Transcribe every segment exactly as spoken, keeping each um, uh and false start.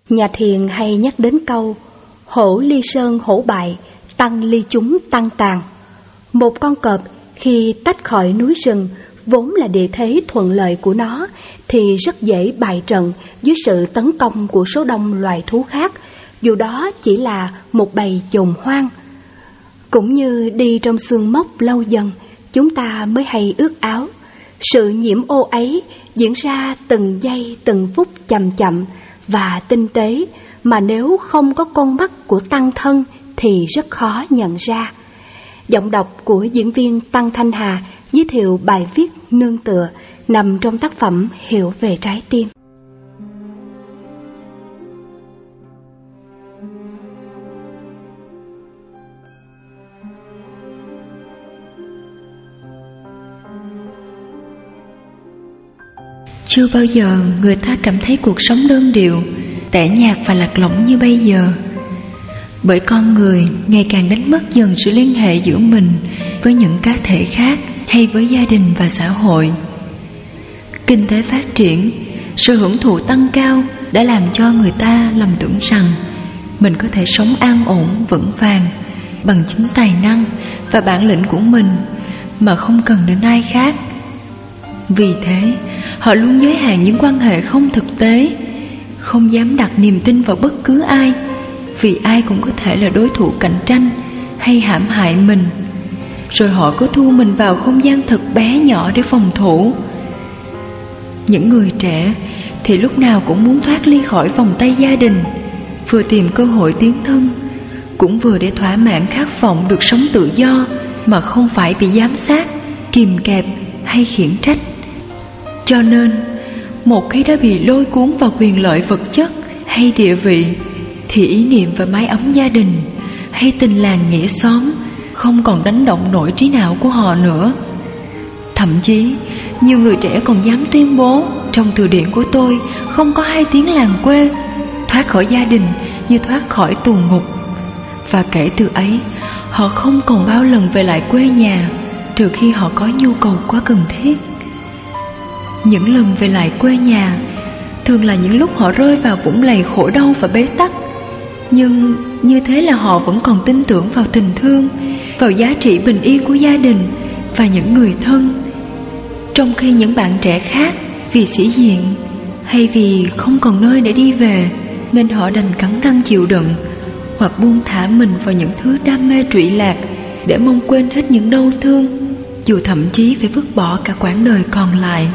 Nhà Thiền hay nhắc đến câu hổ ly sơn hổ bại, tăng ly chúng tăng tàn. Một con cọp khi tách khỏi núi rừng vốn là địa thế thuận lợi của nó thì rất dễ bại trận dưới sự tấn công của số đông loài thú khác, dù đó chỉ là một bầy chồn hoang. Cũng như đi trong xương mốc lâu dần, chúng ta mới hay ước áo. Sự nhiễm ô ấy diễn ra từng giây từng phút chậm chậm và tinh tế, mà nếu không có con mắt của tăng thân thì rất khó nhận ra. Giọng đọc của diễn viên Tăng Thanh Hà giới thiệu bài viết nương tựa nằm trong tác phẩm Hiểu về trái tim. Chưa bao giờ người ta cảm thấy cuộc sống đơn điệu, tẻ nhạt và lạc lõng như bây giờ. Bởi con người ngày càng đánh mất dần sự liên hệ giữa mình với những cá thể khác hay với gia đình và xã hội. Kinh tế phát triển, sự hưởng thụ tăng cao đã làm cho người ta lầm tưởng rằng mình có thể sống an ổn, vững vàng bằng chính tài năng và bản lĩnh của mình mà không cần đến ai khác. Vì thế, họ luôn giới hạn những quan hệ không thực tế, không dám đặt niềm tin vào bất cứ ai, vì ai cũng có thể là đối thủ cạnh tranh hay hãm hại mình. Rồi họ cứ thu mình vào không gian thật bé nhỏ để phòng thủ. Những người trẻ thì lúc nào cũng muốn thoát ly khỏi vòng tay gia đình, vừa tìm cơ hội tiến thân, cũng vừa để thỏa mãn khát vọng được sống tự do mà không phải bị giám sát, kìm kẹp hay khiển trách. Cho nên, một khi đã bị lôi cuốn vào quyền lợi vật chất hay địa vị, thì ý niệm về mái ấm gia đình hay tình làng nghĩa xóm không còn đánh động nổi trí não của họ nữa. Thậm chí, nhiều người trẻ còn dám tuyên bố trong từ điển của tôi không có hai tiếng làng quê, thoát khỏi gia đình như thoát khỏi tù ngục. Và kể từ ấy, họ không còn bao lần về lại quê nhà, trừ khi họ có nhu cầu quá cần thiết. Những lần về lại quê nhà thường là những lúc họ rơi vào vũng lầy khổ đau và bế tắc. Nhưng như thế là họ vẫn còn tin tưởng vào tình thương, vào giá trị bình yên của gia đình và những người thân. Trong khi những bạn trẻ khác vì sĩ diện hay vì không còn nơi để đi về nên họ đành cắn răng chịu đựng, hoặc buông thả mình vào những thứ đam mê trụy lạc để mong quên hết những đau thương, dù thậm chí phải vứt bỏ cả quãng đời còn lại.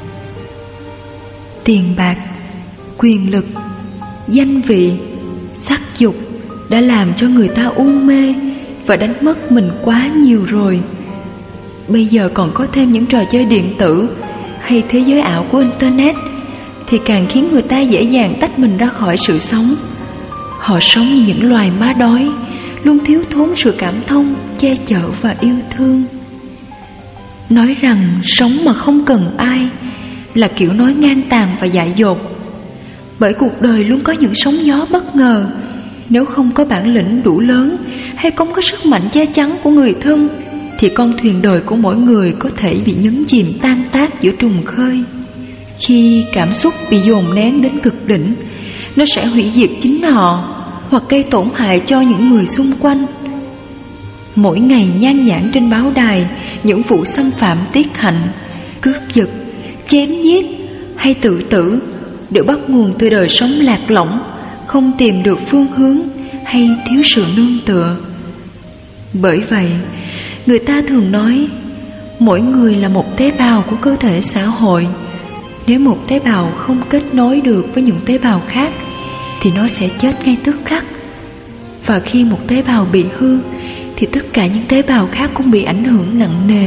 Tiền bạc, quyền lực, danh vị, sắc dục đã làm cho người ta u mê và đánh mất mình quá nhiều rồi. Bây giờ còn có thêm những trò chơi điện tử hay thế giới ảo của Internet thì càng khiến người ta dễ dàng tách mình ra khỏi sự sống. Họ sống như những loài ma đói, luôn thiếu thốn sự cảm thông, che chở và yêu thương. Nói rằng sống mà không cần ai là kiểu nói ngang tàn và dại dột. Bởi cuộc đời luôn có những sóng gió bất ngờ. Nếu không có bản lĩnh đủ lớn hay không có sức mạnh che chắn của người thân thì con thuyền đời của mỗi người có thể bị nhấn chìm tan tác giữa trùng khơi. Khi cảm xúc bị dồn nén đến cực đỉnh, nó sẽ hủy diệt chính họ hoặc gây tổn hại cho những người xung quanh. Mỗi ngày nhan nhản trên báo đài những vụ xâm phạm tiết hạnh, cướp giật, chém giết hay tự tử đều bắt nguồn từ đời sống lạc lõng, không tìm được phương hướng hay thiếu sự nương tựa. Bởi vậy, người ta thường nói mỗi người là một tế bào của cơ thể xã hội. Nếu một tế bào không kết nối được với những tế bào khác thì nó sẽ chết ngay tức khắc. Và khi một tế bào bị hư thì tất cả những tế bào khác cũng bị ảnh hưởng nặng nề.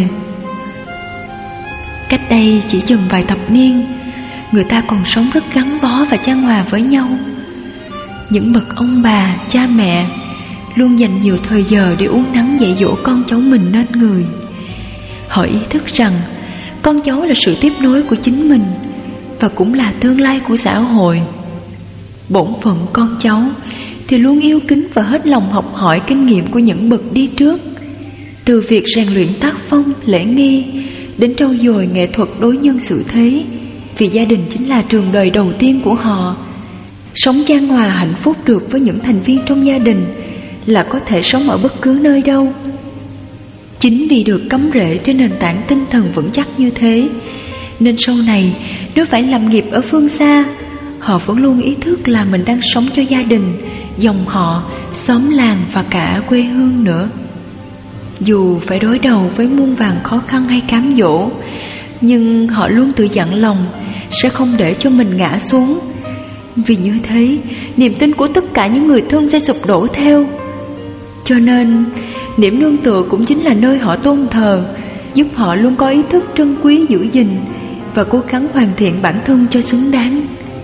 Cách đây chỉ chừng vài thập niên, người ta còn sống rất gắn bó và chan hòa với nhau. Những bậc ông bà, cha mẹ luôn dành nhiều thời giờ để uốn nắn dạy dỗ con cháu mình nên người. Họ ý thức rằng con cháu là sự tiếp nối của chính mình và cũng là tương lai của xã hội. Bổn phận con cháu thì luôn yêu kính và hết lòng học hỏi kinh nghiệm của những bậc đi trước. Từ việc rèn luyện tác phong, lễ nghi đến trau dồi nghệ thuật đối nhân xử thế, vì gia đình chính là trường đời đầu tiên của họ. Sống chan hòa hạnh phúc được với những thành viên trong gia đình là có thể sống ở bất cứ nơi đâu. Chính vì được cắm rễ trên nền tảng tinh thần vững chắc như thế, nên sau này nếu phải làm nghiệp ở phương xa, họ vẫn luôn ý thức là mình đang sống cho gia đình, dòng họ, xóm làng và cả quê hương nữa. Dù phải đối đầu với muôn vàn khó khăn hay cám dỗ, nhưng họ luôn tự dặn lòng sẽ không để cho mình ngã xuống. Vì như thế, niềm tin của tất cả những người thân sẽ sụp đổ theo. Cho nên, điểm nương tựa cũng chính là nơi họ tôn thờ, giúp họ luôn có ý thức trân quý giữ gìn và cố gắng hoàn thiện bản thân cho xứng đáng.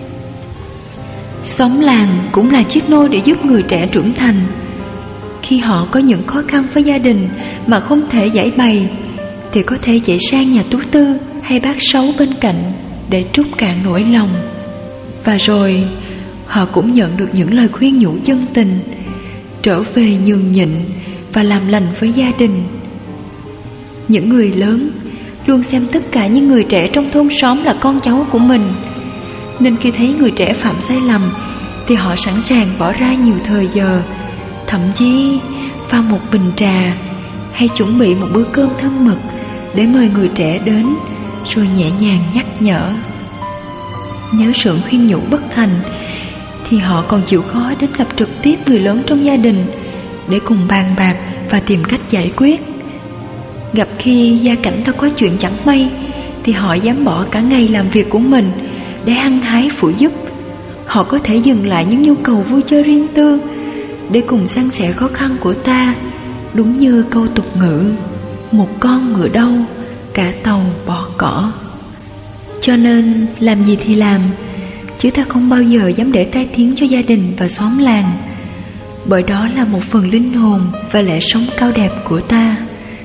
Xóm làng cũng là chiếc nôi để giúp người trẻ trưởng thành. Khi họ có những khó khăn với gia đình mà không thể giải bày, thì có thể chạy sang nhà tú tư hay bác sáu bên cạnh để trút cạn nỗi lòng. Và rồi họ cũng nhận được những lời khuyên nhủ chân tình, trở về nhường nhịn và làm lành với gia đình. Những người lớn luôn xem tất cả những người trẻ trong thôn xóm là con cháu của mình, nên khi thấy người trẻ phạm sai lầm thì họ sẵn sàng bỏ ra nhiều thời giờ, thậm chí pha một bình trà hay chuẩn bị một bữa cơm thân mật để mời người trẻ đến, rồi nhẹ nhàng nhắc nhở. Nếu sự khuyên nhủ bất thành thì họ còn chịu khó đến gặp trực tiếp người lớn trong gia đình để cùng bàn bạc và tìm cách giải quyết. Gặp khi gia cảnh ta có chuyện chẳng may thì họ dám bỏ cả ngày làm việc của mình để hăng hái phụ giúp. Họ có thể dừng lại những nhu cầu vui chơi riêng tư để cùng san sẻ khó khăn của ta. Đúng như câu tục ngữ, một con ngựa đâu, cả tàu bỏ cỏ. Cho nên làm gì thì làm, chứ ta không bao giờ dám để tai tiếng cho gia đình và xóm làng, bởi đó là một phần linh hồn và lẽ sống cao đẹp của ta.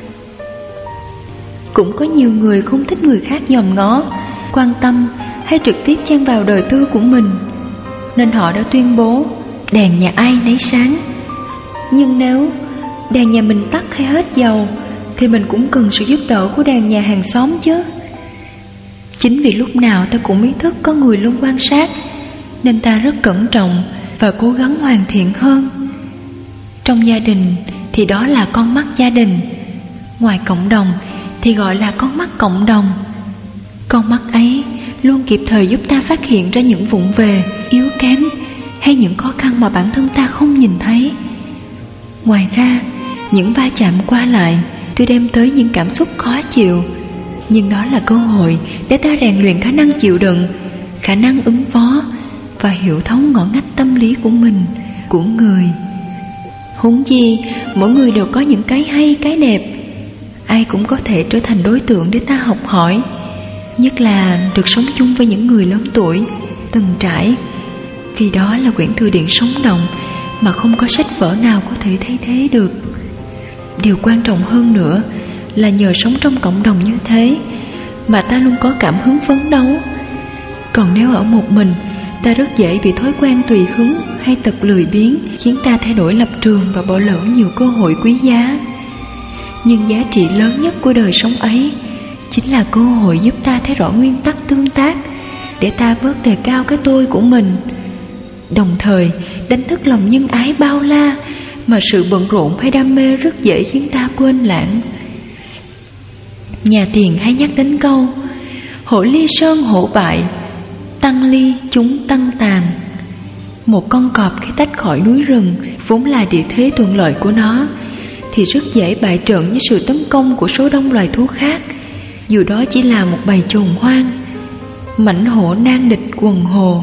Cũng có nhiều người không thích người khác nhòm ngó, quan tâm hay trực tiếp chen vào đời tư của mình, nên họ đã tuyên bố đèn nhà ai nấy sáng. Nhưng nếu đèn nhà mình tắt hay hết dầu thì mình cũng cần sự giúp đỡ của đèn nhà hàng xóm chứ. Chính vì lúc nào ta cũng ý thức có người luôn quan sát, nên ta rất cẩn trọng và cố gắng hoàn thiện hơn. Trong gia đình thì đó là con mắt gia đình, ngoài cộng đồng thì gọi là con mắt cộng đồng. Con mắt ấy luôn kịp thời giúp ta phát hiện ra những vụng về, yếu kém hay những khó khăn mà bản thân ta không nhìn thấy. Ngoài ra, những va chạm qua lại tuy đem tới những cảm xúc khó chịu, nhưng đó là cơ hội để ta rèn luyện khả năng chịu đựng, khả năng ứng phó và hiểu thấu ngõ ngách tâm lý của mình, của người. Huống chi, mỗi người đều có những cái hay, cái đẹp. Ai cũng có thể trở thành đối tượng để ta học hỏi, nhất là được sống chung với những người lớn tuổi, từng trải. Vì đó là quyển thư điển sống động mà không có sách vở nào có thể thay thế được. Điều quan trọng hơn nữa là nhờ sống trong cộng đồng như thế mà ta luôn có cảm hứng phấn đấu. Còn nếu ở một mình, ta rất dễ bị thói quen tùy hứng hay tật lười biếng, khiến ta thay đổi lập trường và bỏ lỡ nhiều cơ hội quý giá. Nhưng giá trị lớn nhất của đời sống ấy chính là cơ hội giúp ta thấy rõ nguyên tắc tương tác, để ta bớt đề cao cái tôi của mình, đồng thời đánh thức lòng nhân ái bao la mà sự bận rộn hay đam mê rất dễ khiến ta quên lãng. Nhà Tiền hay nhắc đến câu hổ ly sơn hổ bại, tăng ly chúng tăng tàn. Một con cọp khi tách khỏi núi rừng vốn là địa thế thuận lợi của nó thì rất dễ bại trận với sự tấn công của số đông loài thú khác, dù đó chỉ là một bầy trồn hoang. Mãnh hổ nan địch quần hồ.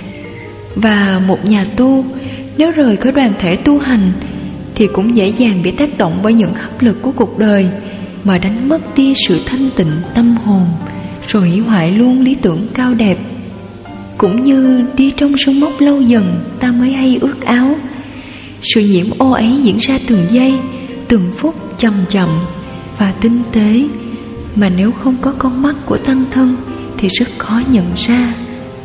Và một nhà tu nếu rời khỏi đoàn thể tu hành thì cũng dễ dàng bị tác động bởi những hấp lực của cuộc đời mà đánh mất đi sự thanh tịnh tâm hồn, rồi hủy hoại luôn lý tưởng cao đẹp. Cũng như đi trong sương mốc lâu dần ta mới hay ước áo. Sự nhiễm ô ấy diễn ra từng giây, từng phút chậm chậm và tinh tế, mà nếu không có con mắt của tăng thân thì rất khó nhận ra.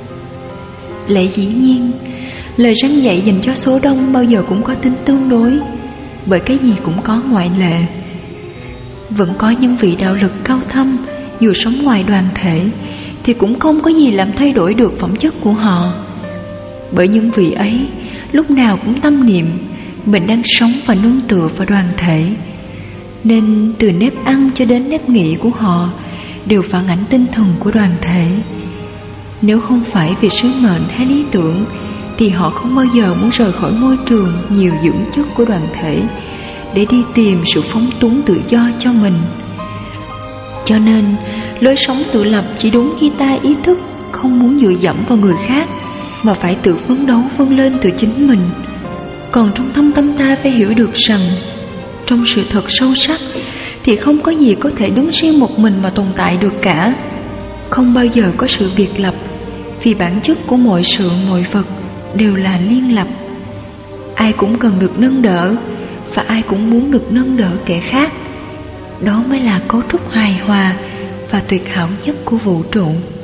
Lẽ dĩ nhiên, lời răn dạy dành cho số đông bao giờ cũng có tính tương đối, bởi cái gì cũng có ngoại lệ. Vẫn có những vị đạo lực cao thâm, dù sống ngoài đoàn thể thì cũng không có gì làm thay đổi được phẩm chất của họ. Bởi những vị ấy lúc nào cũng tâm niệm mình đang sống và nương tựa vào đoàn thể, nên từ nếp ăn cho đến nếp nghĩ của họ đều phản ánh tinh thần của đoàn thể. Nếu không phải vì sứ mệnh hay lý tưởng thì họ không bao giờ muốn rời khỏi môi trường nhiều dưỡng chất của đoàn thể để đi tìm sự phóng túng tự do cho mình. Cho nên lối sống tự lập chỉ đúng khi ta ý thức không muốn dựa dẫm vào người khác, mà phải tự phấn đấu vươn lên từ chính mình. Còn trong thâm tâm ta phải hiểu được rằng, trong sự thật sâu sắc thì không có gì có thể đứng riêng một mình mà tồn tại được cả. Không bao giờ có sự biệt lập, vì bản chất của mọi sự mọi vật đều là liên lập. Ai cũng cần được nâng đỡ, và ai cũng muốn được nâng đỡ kẻ khác. Đó mới là cấu trúc hài hòa và tuyệt hảo nhất của vũ trụ.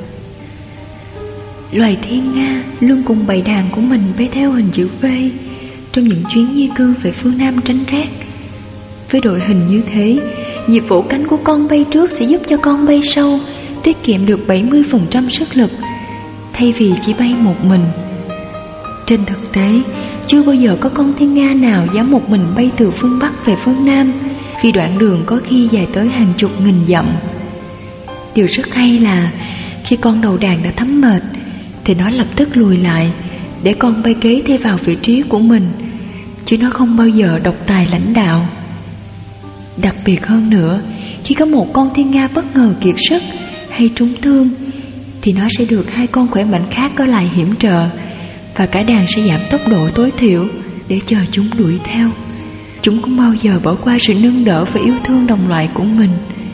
Loài thiên nga luôn cùng bầy đàn của mình bay theo hình chữ V trong những chuyến di cư về phương Nam tránh rét. Với đội hình như thế, nhịp vỗ cánh của con bay trước sẽ giúp cho con bay sau tiết kiệm được bảy mươi phần trăm sức lực, thay vì chỉ bay một mình. Trên thực tế, chưa bao giờ có con thiên nga nào dám một mình bay từ phương Bắc về phương Nam, vì đoạn đường có khi dài tới hàng chục nghìn dặm. Điều rất hay là khi con đầu đàn đã thấm mệt thì nó lập tức lùi lại để con bay kế thay vào vị trí của mình, chứ nó không bao giờ độc tài lãnh đạo. Đặc biệt hơn nữa, khi có một con thiên nga bất ngờ kiệt sức hay trúng thương thì nó sẽ được hai con khỏe mạnh khác có lại hiểm trợ, và cả đàn sẽ giảm tốc độ tối thiểu để chờ chúng đuổi theo. Chúng không bao giờ bỏ qua sự nâng đỡ và yêu thương đồng loại của mình.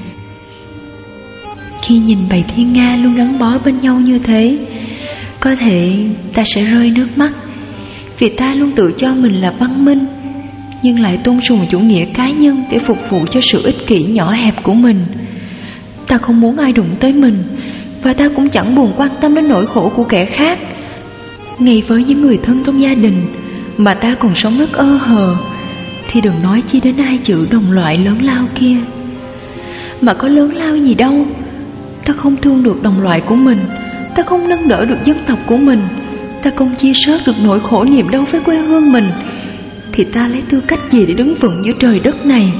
Khi nhìn bầy thiên nga luôn gắn bó bên nhau như thế, có thể ta sẽ rơi nước mắt, vì ta luôn tự cho mình là văn minh, nhưng lại tôn sùng chủ nghĩa cá nhân để phục vụ cho sự ích kỷ nhỏ hẹp của mình. Ta không muốn ai đụng tới mình, và ta cũng chẳng buồn quan tâm đến nỗi khổ của kẻ khác. Ngay với những người thân trong gia đình mà ta còn sống rất ơ hờ, thì đừng nói chi đến ai chữ đồng loại lớn lao kia. Mà có lớn lao gì đâu, ta không thương được đồng loại của mình, ta không nâng đỡ được dân tộc của mình, ta không chia sớt được nỗi khổ niềm đau với quê hương mình, thì ta lấy tư cách gì để đứng vững giữa trời đất này?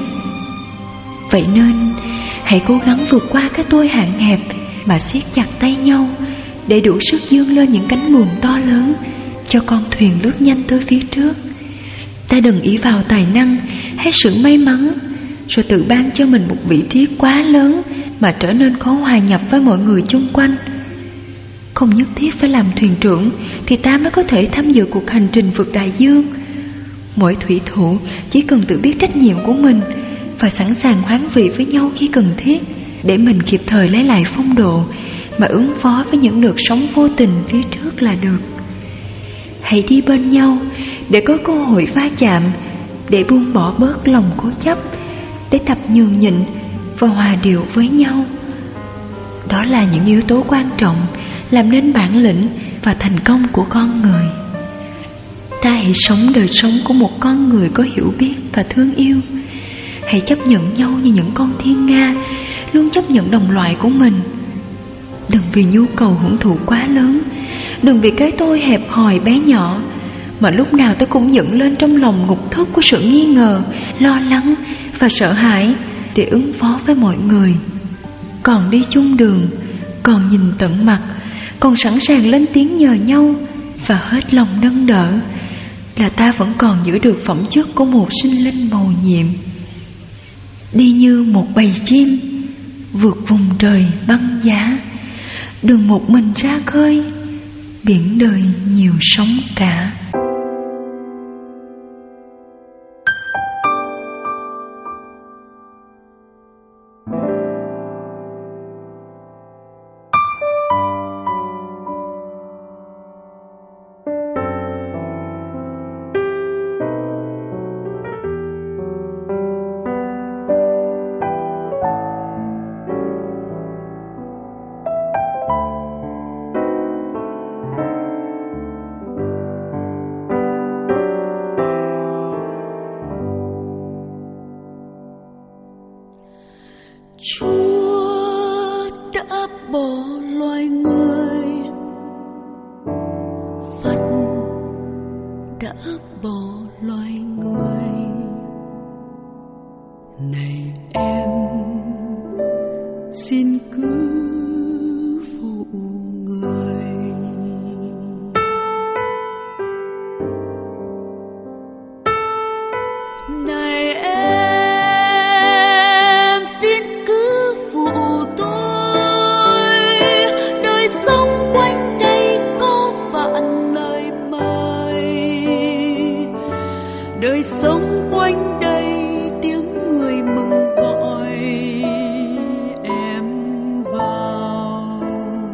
Vậy nên hãy cố gắng vượt qua cái tôi hạn hẹp mà siết chặt tay nhau, để đủ sức vươn lên những cánh buồm to lớn cho con thuyền lướt nhanh tới phía trước. Ta đừng ỷ vào tài năng hay sự may mắn rồi tự ban cho mình một vị trí quá lớn mà trở nên khó hòa nhập với mọi người chung quanh. Không nhất thiết phải làm thuyền trưởng thì ta mới có thể tham dự cuộc hành trình vượt đại dương. Mỗi thủy thủ chỉ cần tự biết trách nhiệm của mình và sẵn sàng hoán vị với nhau khi cần thiết, để mình kịp thời lấy lại phong độ mà ứng phó với những đợt sóng vô tình phía trước là được. Hãy đi bên nhau để có cơ hội va chạm, để buông bỏ bớt lòng cố chấp, để tập nhường nhịn và hòa điệu với nhau. Đó là những yếu tố quan trọng làm nên bản lĩnh và thành công của con người. Ta hãy sống đời sống của một con người có hiểu biết và thương yêu. Hãy chấp nhận nhau như những con thiên nga luôn chấp nhận đồng loại của mình. Đừng vì nhu cầu hưởng thụ quá lớn, đừng vì cái tôi hẹp hòi bé nhỏ mà lúc nào tôi cũng dựng lên trong lòng ngục thức của sự nghi ngờ, lo lắng và sợ hãi để ứng phó với mọi người. Còn đi chung đường, còn nhìn tận mặt, còn sẵn sàng lên tiếng nhờ nhau và hết lòng nâng đỡ, là ta vẫn còn giữ được phẩm chất của một sinh linh mầu nhiệm. Đi như một bầy chim vượt vùng trời băng giá, đừng một mình ra khơi, biển đời nhiều sóng cả. Chúa đã bỏ loài người, vất đã bỏ loài người. Này em, xin cứ phụ người. Này em, xin cứ phụ tôi. Đời sống quanh đây có vạn lời mời. Đời sống quanh đây tiếng người mừng gọi em vào.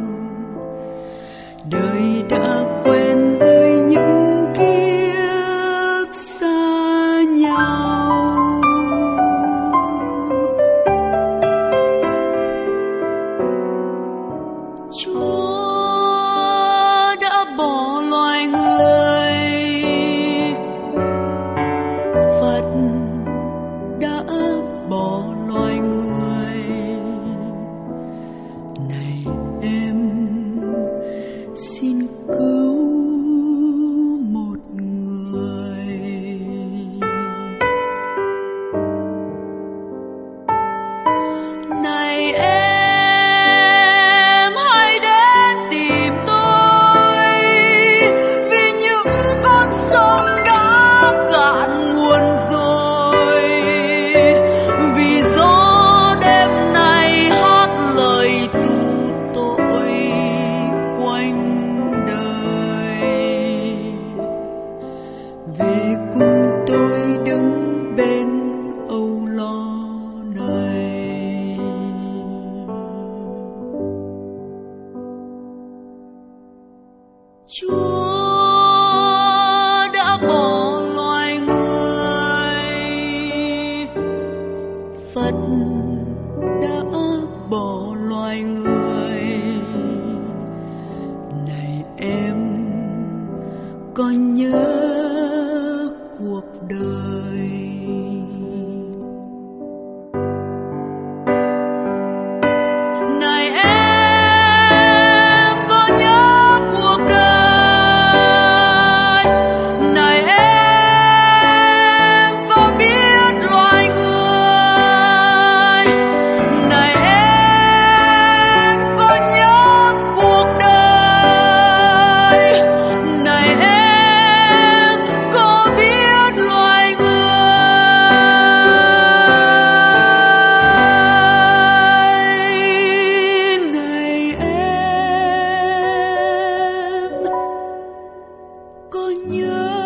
Đời đã quen với những kiếp xa nhau. Chúa đã bỏ loài người, Phật đã bỏ loài người. Này em, xin cứu một người. Này em, hãy đến tìm tôi, vì những con sông đã cạn nguồn rồi. Vì gió đêm nay hát lời tu tội quanh đời. Về cùng tôi đứng bên âu lo này. Chúa đã bỏ loài người, Phật đã bỏ loài người. Này em, có nhớ cuộc đời. Này em, có nhớ cuộc đời. Này em, có biết loài người. Này em, có nhớ cuộc đời. Này em, có biết loài người. Này em, có nhớ